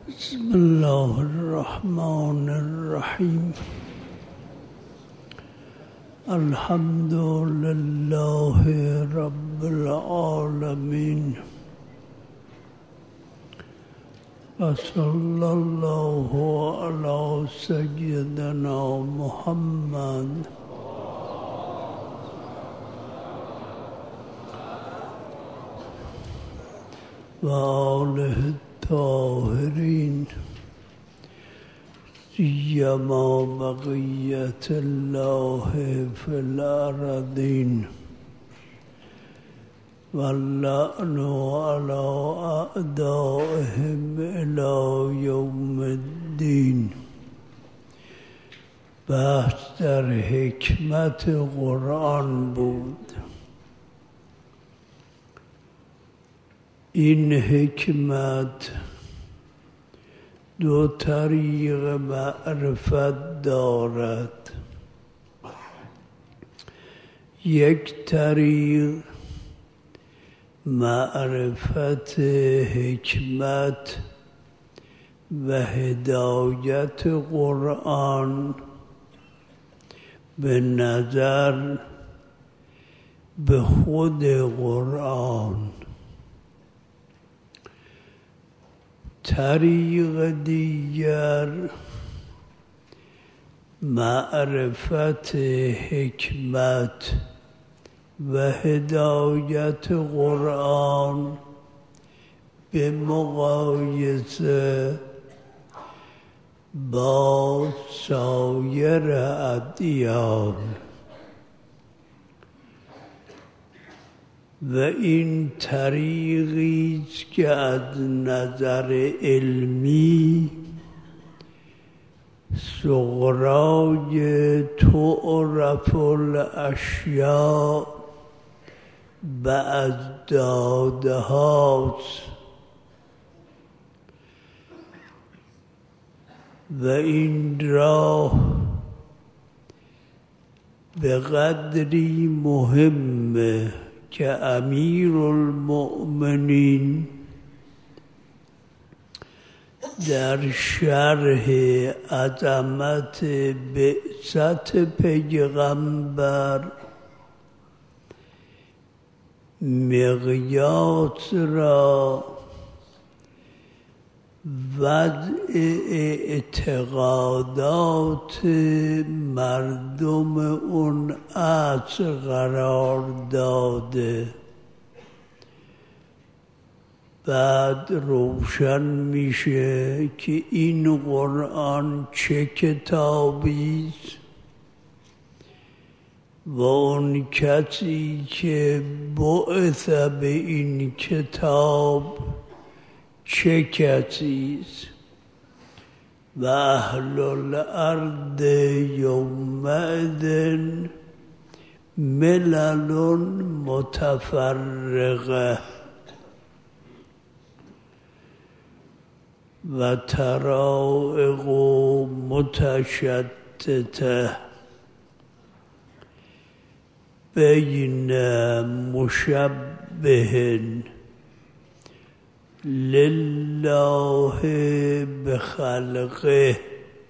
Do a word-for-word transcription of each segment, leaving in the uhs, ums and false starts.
بسم الله الرحمن الرحيم. الحمد لله رب العالمين، وصلى الله على سيدنا محمد وآله الطاهرين، سيما بقية الله في الأرضين، واللعن على أعدائهم إلى يوم الدين. بحث در حکمت قرآن بود. این حکمت دو طریق معرفت دارد. یک طریق معرفت حکمت و هدایت قرآن به نظر به خود قرآن. طریق دیگر معرفت حکمت و هدایت قرآن به مقایسه با سایر ادیان، و این طریقی است که از نظر علمی سغرای تعرف الاشیاء باضدادهاست، و این راه به قدری مهمه که امیر المؤمنین در شرح عظمت بعثت پیغمبر مقیاس را وضع اعتقادات مردم اون عصر قرار داده. بعد روشن میشه که این قرآن چه کتابی است و اون کسی که بعث به این کتاب چه کسی است، و اهل الارض یومئذ ملل متفرقه و طرائق متشتته بین مشبه لله بخلقه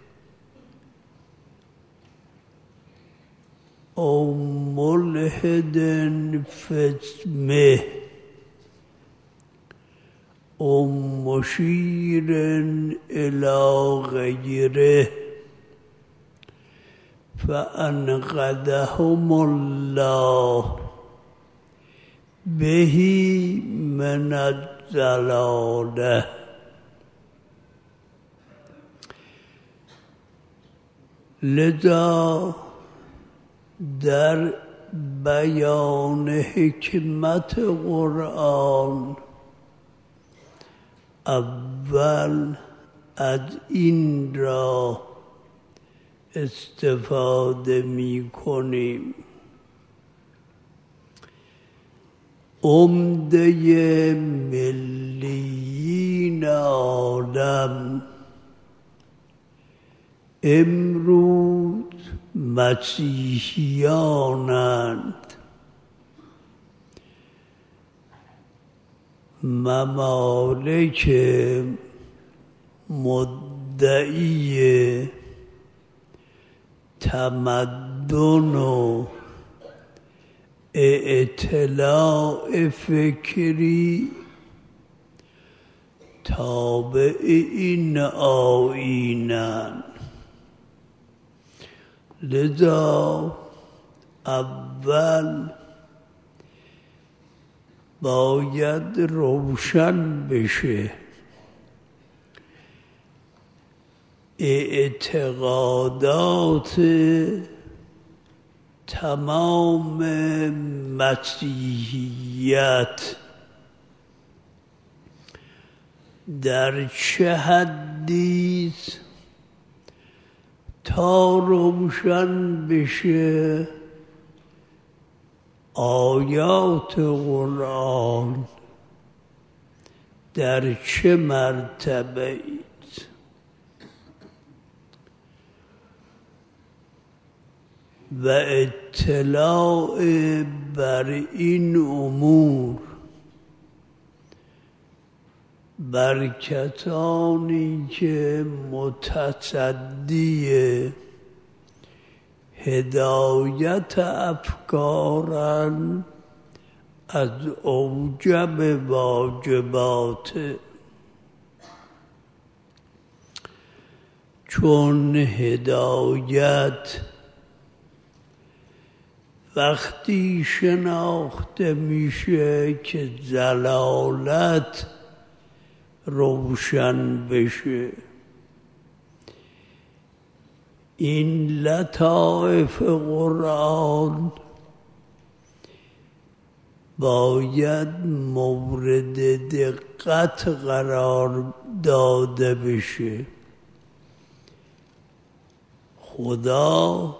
او ملحد فی اسمه او مشیر الی غیره فانقذهم الله بهی من الضلاله. لذا در بیان حکمت قرآن اول از این را استفاده می کنیم. عمده ملیین عالم امروز مسیحیانند. ممالک مدعی تمدن و اطلاع فکری تابع این آیینن. لذا اول باید روشن بشه اعتقادات تمام مسیحیت در چه حدیست تا روشن بشه آیات قرآن در چه مرتبه است. و اطلاع بر این امور بر کسانی که متصدی هدایت افکارن از اوجب واجبات، چون هدایت وقتی شناخته میشه که ضلالت روشن بشه. این لطائف قرآن باید مورد دقت قرار داده بشه. خدا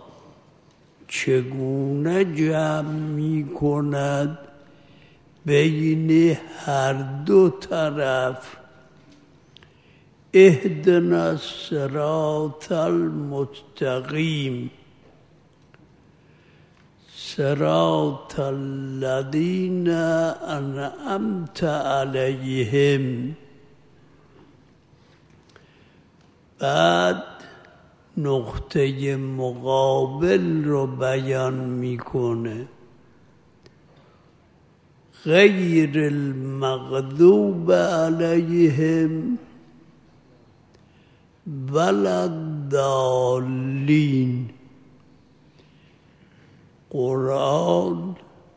چگونه جمع می کند بین هر دو طرف؟ اهدنا الصراط المستقیم صراط الذین انعمت علیهم. بعد نقطه مقابل رو بیان میکنه، غیر المغضوب علیهم ولا الضالین. قرآن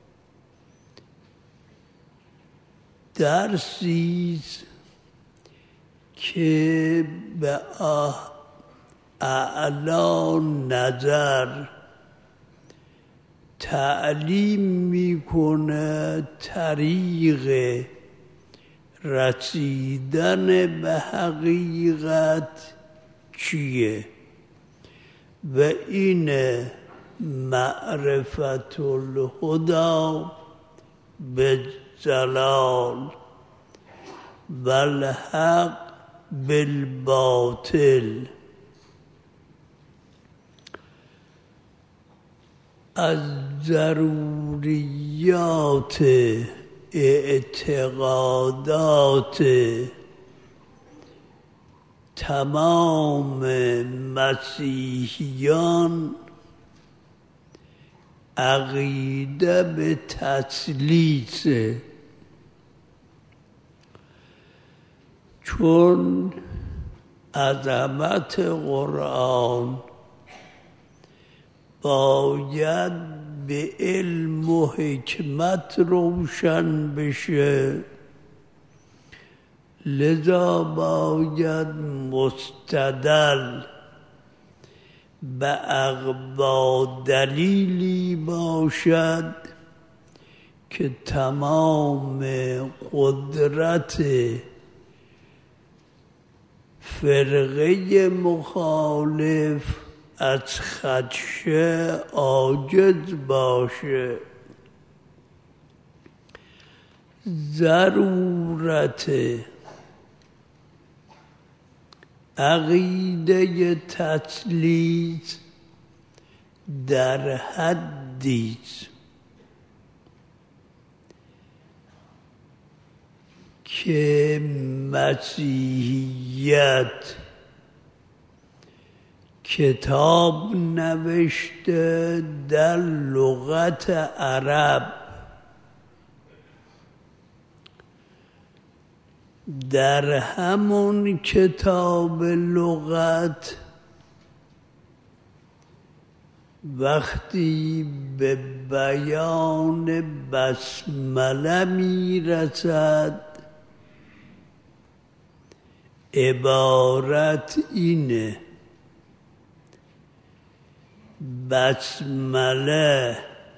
درسیست که به اعلی نظر تعلیم میکنه طریق رسیدن به حقیقت چیه و این معرفت الهدی بالضلال و الحق بالباطل. از ضروریات اعتقادات تمام مسیحیان عقیده به تثلیث، چون عظمت قرآن باید به علم و حکمت روشن بشه. لذا باید مستدل به اقوا دلیلی باشد که تمام قدرت فرقه مخالف از خدشه عاجز باشه. ضرورت عقیده تثلیث در حدیست که مسیحیت کتاب نوشته در لغت عرب، در همون کتاب لغت وقتی به بیان بسمله میرسد عبارت اینه: بسمله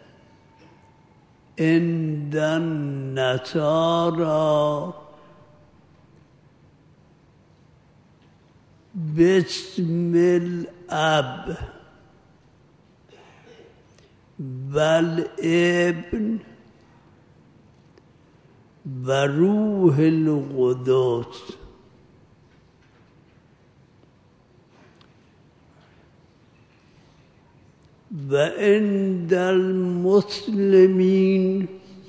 عند النصارى بسم الاب والابن و روح القدس. و عند المسلمین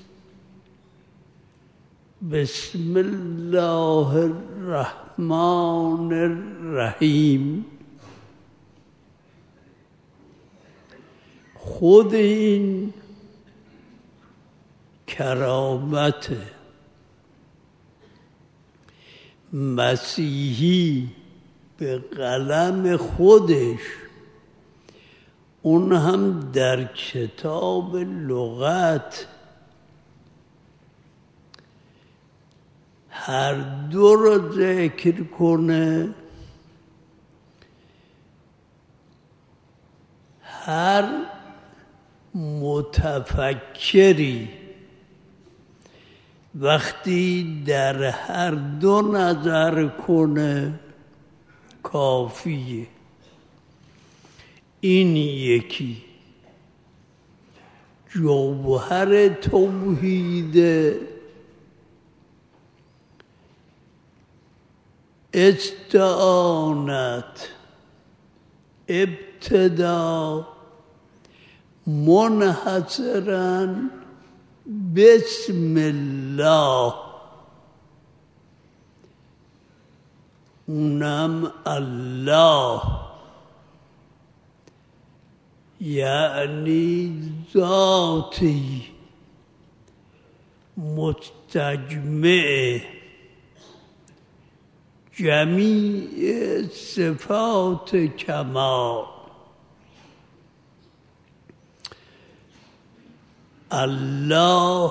بسم الله الرحمن الرحیم. خود این کرامت مسیحی به قلم خودش، اون هم در کتاب لغت، هر دو رو ذکر کنه. هر متفکری وقتی در هر دو نظر کنه کافیه. این یکی جوهر توحید، استعانت ابتدا منحصراً بسم الله، اونم الله، یعنی ذاتی مستجمع جمیع صفات کمال. الله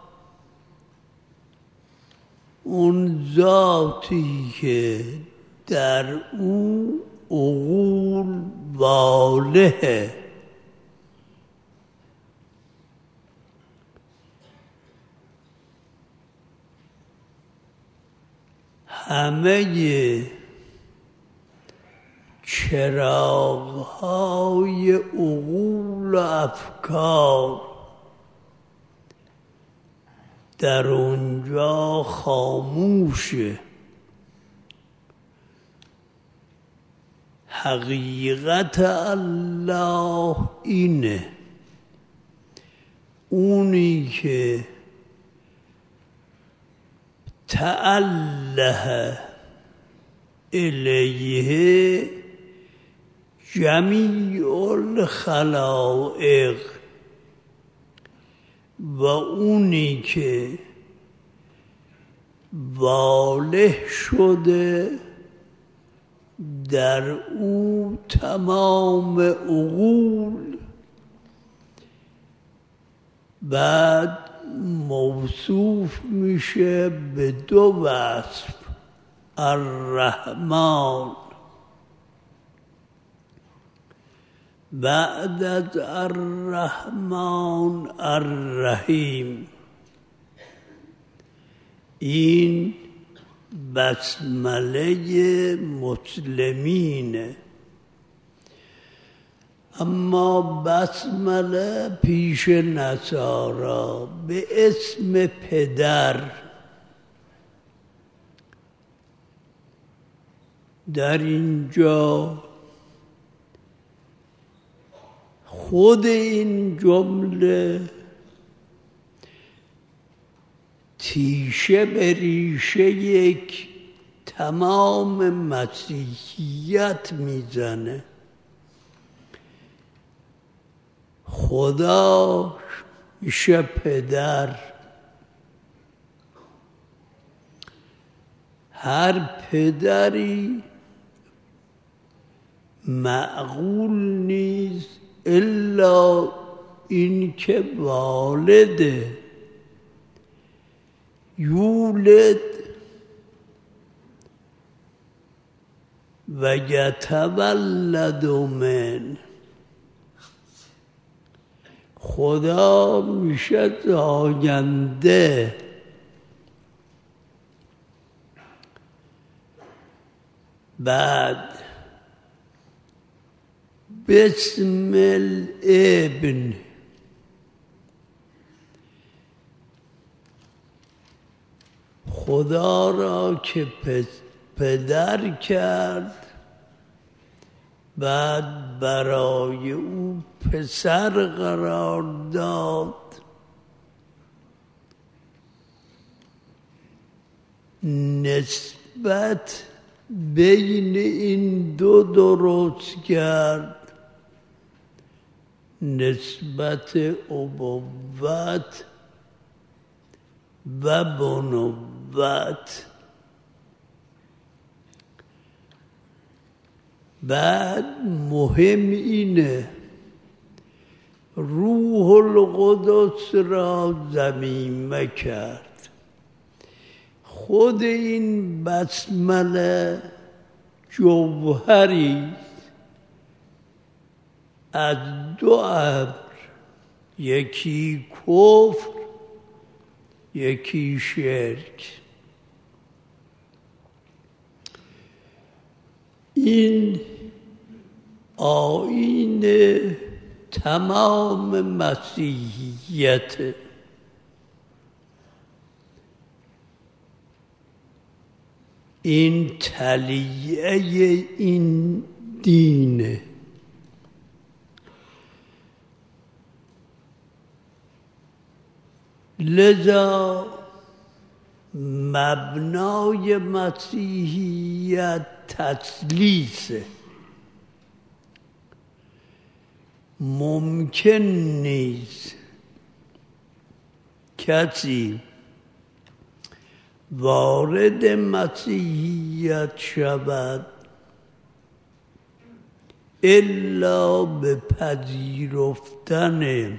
اون ذاتی که در او عقول واله، همه چراغ‌های عقول و افکار در اونجا خاموشه. حقیقت الله اینه، اونی که تعله الیه جمیع الخلائق، و اونی که واله شده در او تمام عقول، بعد موصوف میشه به دو وصف: الرحمن، بعد از الرحمن الرحیم. این بسمله مسلمینه. اما بسمله پیش نصارا به اسم پدر، در اینجا خود این جمله تیشه به ریشه یک تمام مسیحیت میزنه. خدا میشه پدر. هر پدری معقول نیست الا این که والده یولد و یتولد من. خدا میشه زاینده. بعد بسم الابن، خدا را که پدر کرد، بعد برای او پسر قرار داد. نسبت بین این دو درست کرد، نسبت ابوت و بنوت. بعد مهم اینه روح القدس را ضمیمه کرد. خود این بسمله جوهری از دو امر، یکی کفر یکی شرک. این آیین تمام مسیحیت. این تلیعه این دینه. لذا مبنای مسیحیت تثلیثه. ممکن نیست کسی وارد مسیحیت شود الا به پذیرفتن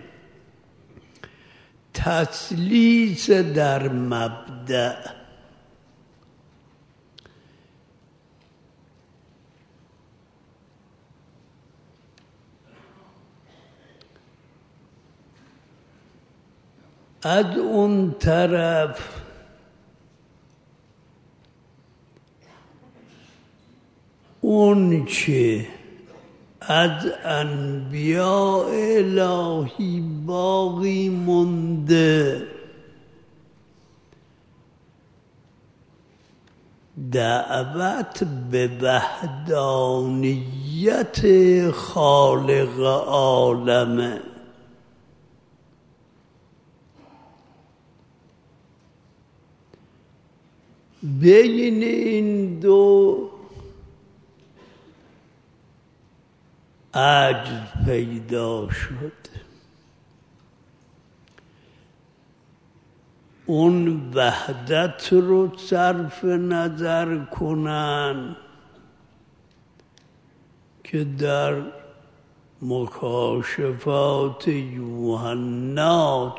تثلیث در مبدأ. از اون طرف اون چه از انبیاء الهی باقی مونده دعوت به وحدانیت خالق عالمه. بین این دو عجز پیدا شد. اون وحدت رو صرف نظر کنن که در مکاشفات یوحنا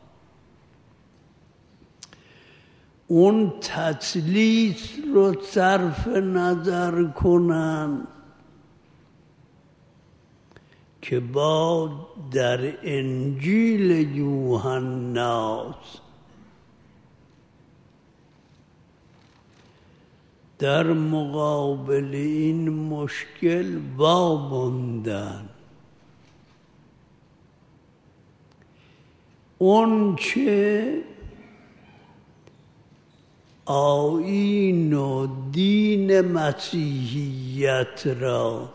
اون تثلیث رو صرف نظر کنن که با در انجیل یوحنا در مقابل این مشکل واماندن. اون چه آیین و دین مسیحیت را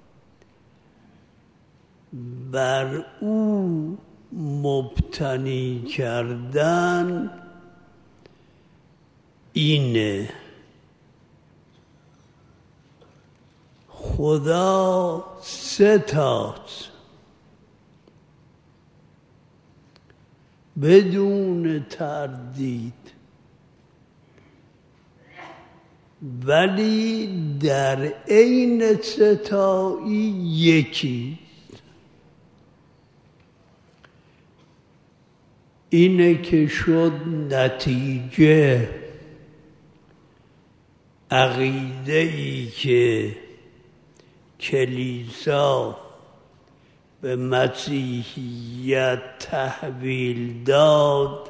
بر او مبتنی کردن اینه. خدا سه تاست، بدون تردید، ولی در عین ستایی یکی. اینه که شد نتیجه عقیده ای که کلیسا به مسیحیت تحویل داد،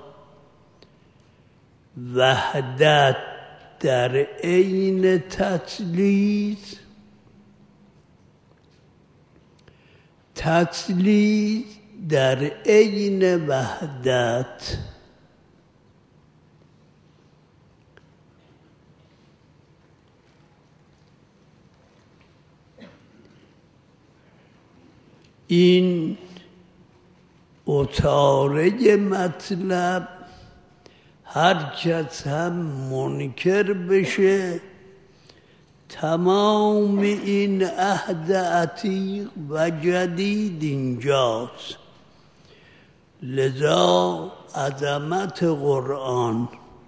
وحدت در عین تثلیث، تثلیث در عین وحدت. این اتاره مطلب هر کس هم منکر بشه، تمام این عهد عتیق و جدید اینجاست. لذا عظمت قرآن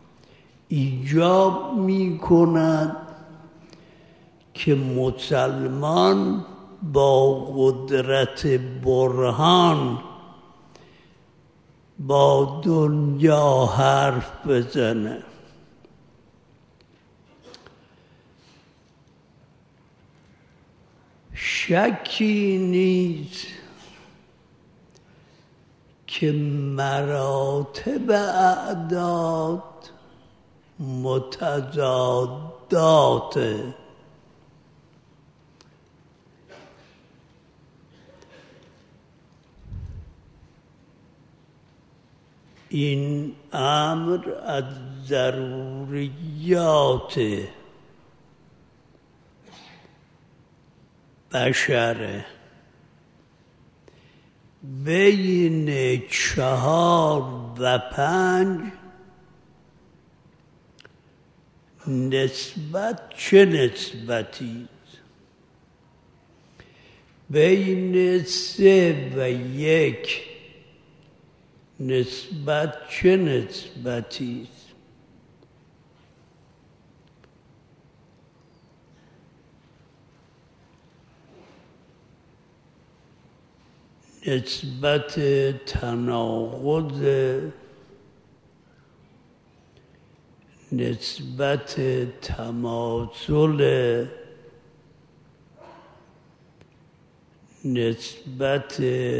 ایجاب می کند که مسلمان با قدرت برهان با دنیا حرف بزنه. شکی نیست که مراتب اعداد متضاداته. این امر از ضروریات بشره. بین چهار و پنج نسبت چه نسبتی؟ بین سه و یک نسبت چه نسبتی؟ نسبت تناقض، نسبت تماثل، نسبت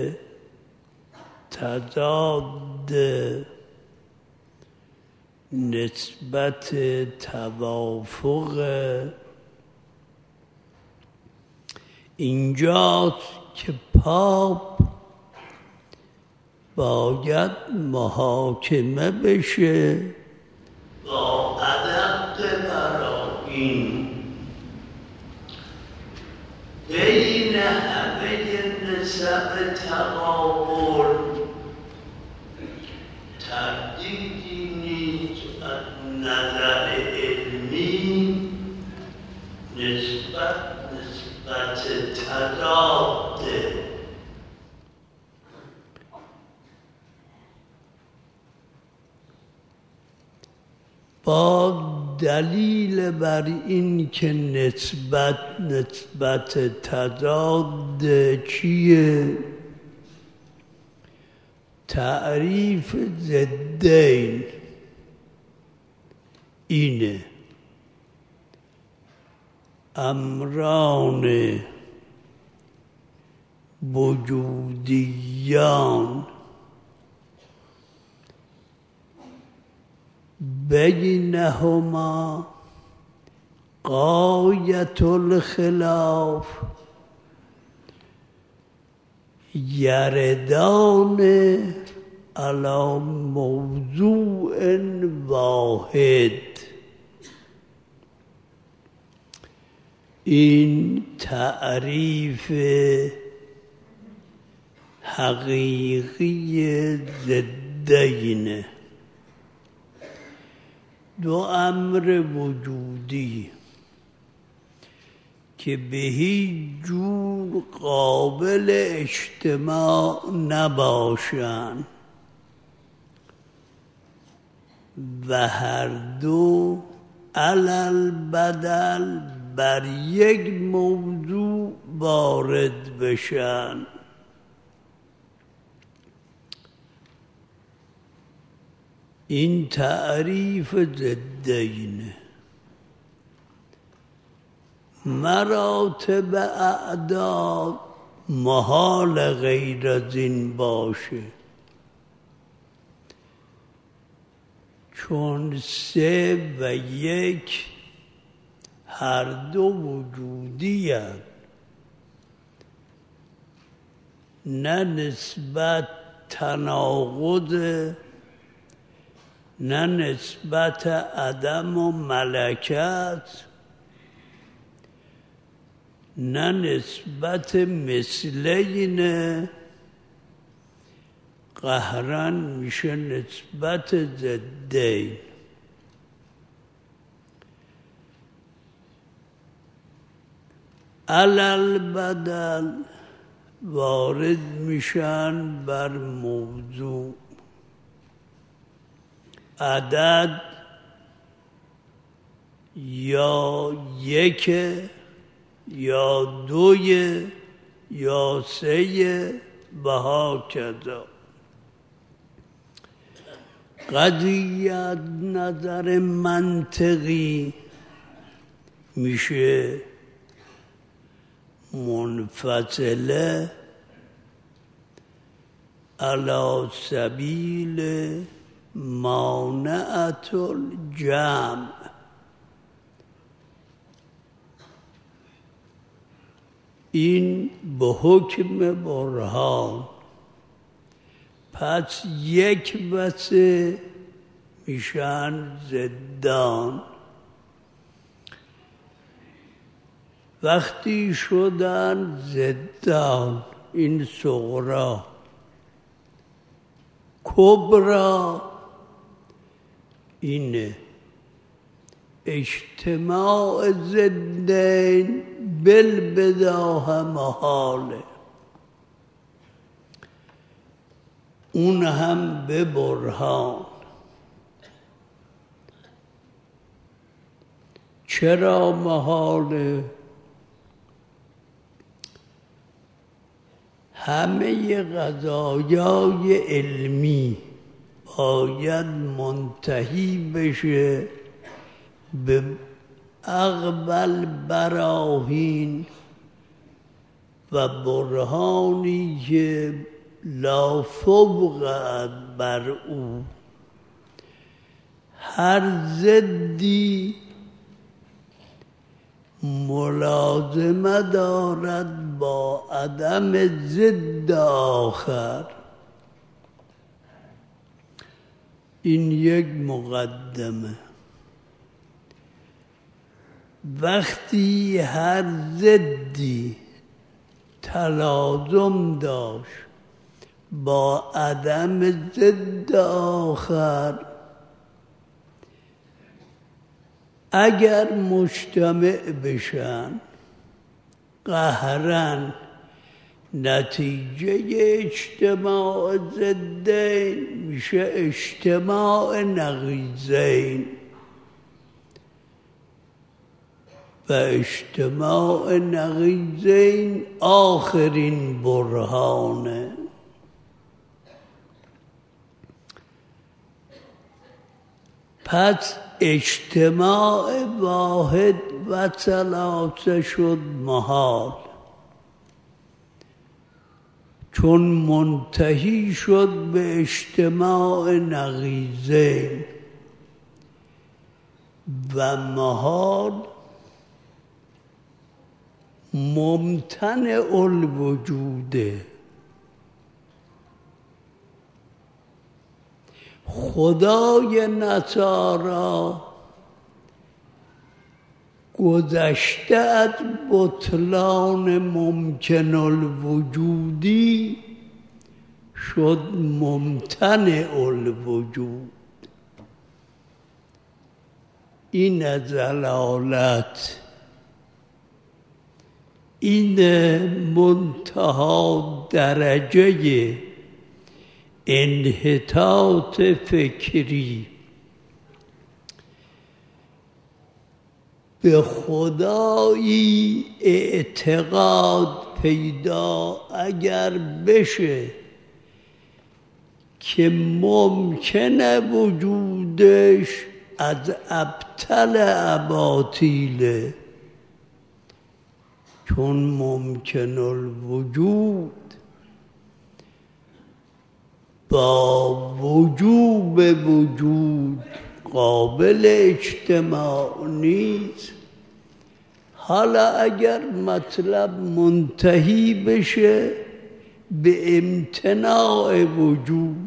تضاد، نسبت توافق. اینجاست که پاپ باید محاکمه بشه با ادب براین بین همه نسب تقابل. تردیدی نیست از نظر علمی نسبت نسبت تضاده. با دلیل بر این که نسبت نسبت تضاد چیه؟ تعریف ضدین اینه: امران وجودیان بینهما غایت الخلاف یردان علی موضوع واحد. این تعریف حقیقی ضدینه. دو امر وجودی که به هیچ جور قابل اجتماع نباشند و هر دو علل بدل بر یک موضوع وارد بشن. این تعریف ضدینه. مراتب اعداد محال غیر از این باشه، چون سه و یک هر دو وجودی هست، نه نسبت تناقض، نه نسبت عدم و ملکت، نه نسبت مثلینه، قهرن میشه نسبت ضدین. علل بدل وارد میشن بر موضوع. عدد یا یک یا دوی یا سه و هاکذا. قضیت نظر منطقی میشه منفصله علی سبیل مانعت الجمع. این به حکم برهان. پس یک و سه میشن ضدان. وقتی شدن ضدان، این صغرا، کبرا اینه اجتماع ضدین بالبداهه محاله. اون هم به برهان. چرا محاله؟ همه قضایای علمی باید منتهی بشه به اقبل براهین و برهانی که لا فوق بر او. هر ضدی ملازمه دارد با عدم ضد آخر. این یک مقدمه. وقتی هر ضدی تلازم داشت با عدم ضد آخر، اگر مجتمع بشن قهرن نتیجه اجتماع ضدین میشه اجتماع نقیضین و اجتماع نقیضین آخرین برهانه. پس اجتماع واحد و ثلاثه شد محال، چون منتهی شد به اجتماع نقیضین و محال ممتنع الوجوده. خدای نصارا گذشته از بطلان ممکن الوجودی شد ممتنع الوجود. این ضلالت، این منتها درجه انحطاط فکری. به خدایی اعتقاد پیدا اگر بشه که ممکنه وجودش از ابطل اباطیله، چون ممکن الوجود با وجوب وجود قابل اجتماع نیست. حالا اگر مطلب منتهی بشه به امتناع وجود،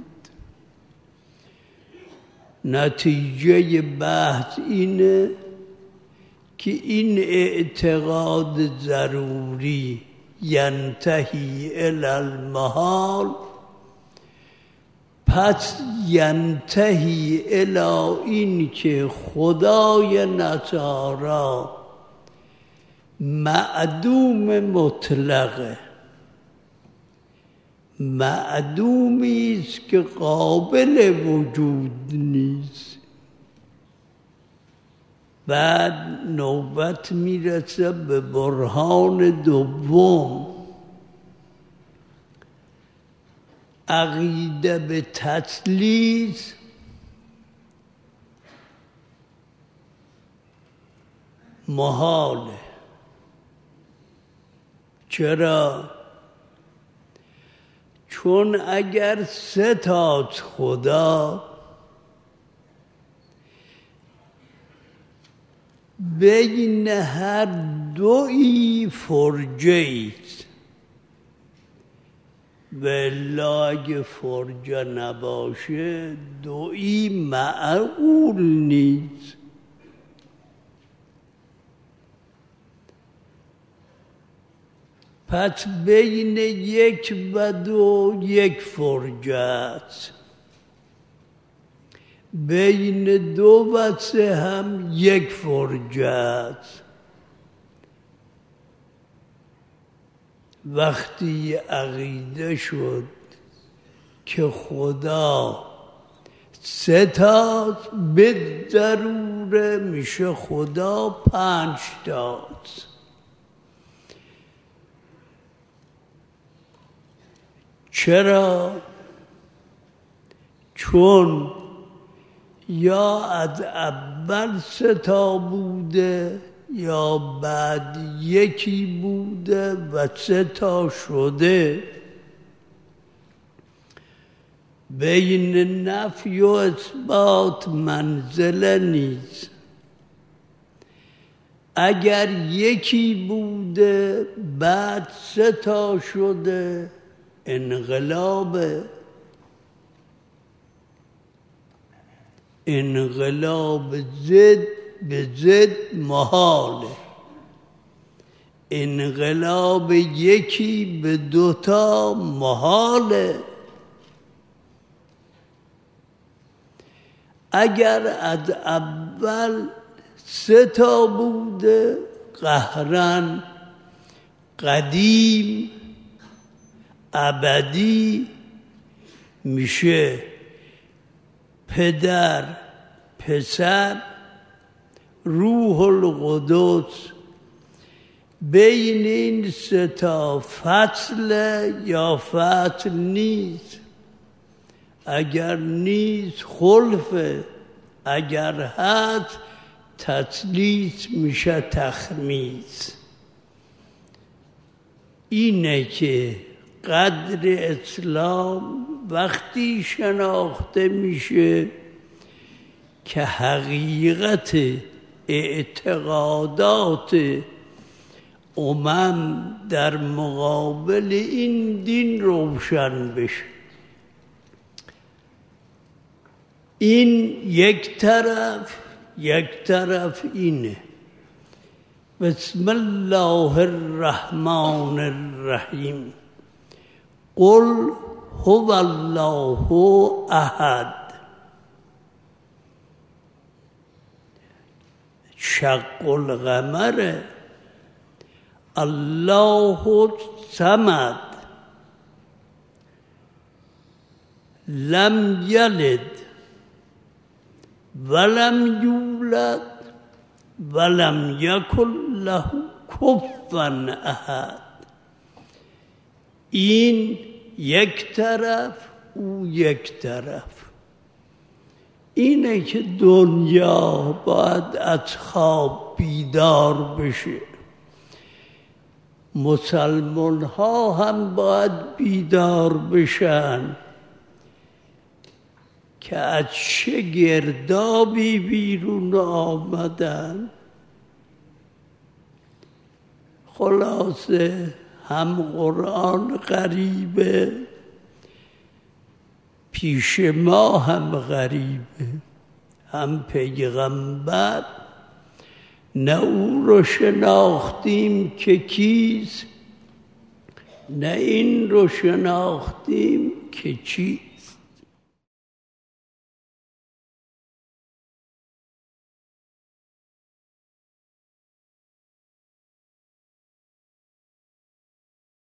نتیجه بحث اینه که این اعتقاد ضروری ینتهی الی المحال، پس ینتهی الی این که خدای نصارا معدوم مطلقه، معدومی است که قابل وجود نیست. بعد نوبت میرسه به برهان دوم، عقیده به تثلیث محاله. چرا؟ چون اگر سه تا خدا بین هر دویی فرجه است، والا اگه فرجه نباشه دویی معقول نیست. پس بین یک و دو یک فرجه است، بین دو و سه هم یک فرجه است. وقتی عقیده شد که خدا سه تاست، به ضروره میشه خدا پنج تاست. چرا؟ چون یا از اول سه تا بوده یا بعد یکی بوده و سه تا شده. بین نفی و اثبات منزله نیست. اگر یکی بوده بعد سه تا شده انقلابه. انقلاب ضد به ضد محاله. انقلاب یکی به دوتا محاله. اگر از اول سه تا بوده قهرن، قدیم، ابدی، میشه پدر، پسر، روح القدس. بین این سه تا فصل یا فصل نیست. اگر نیست خلفه، اگر هست تثلیث میشه تخمیس. اینه که قدر اسلام وقتی شناخته میشه که حقیقت اعتقادات امم در مقابل این دین روشن بشه. این یک طرف. یک طرف اینه. بسم الله الرحمن الرحیم. قل هو الله احد. انشق القمر، الله الصمد لم یلد ولم یولد ولم یکن له کفوا احد. این یک طرف، او یک طرف. اینه که دنیا باید از خواب بیدار بشه. مسلمان ها هم باید بیدار بشن که از چه گردابی بیرون آمدن. خلاصه هم قرآن غریبه، پیش ما هم غریبه، هم پیغمبر نه او رو شناختیم که کیست، نه این رو شناختیم که چی.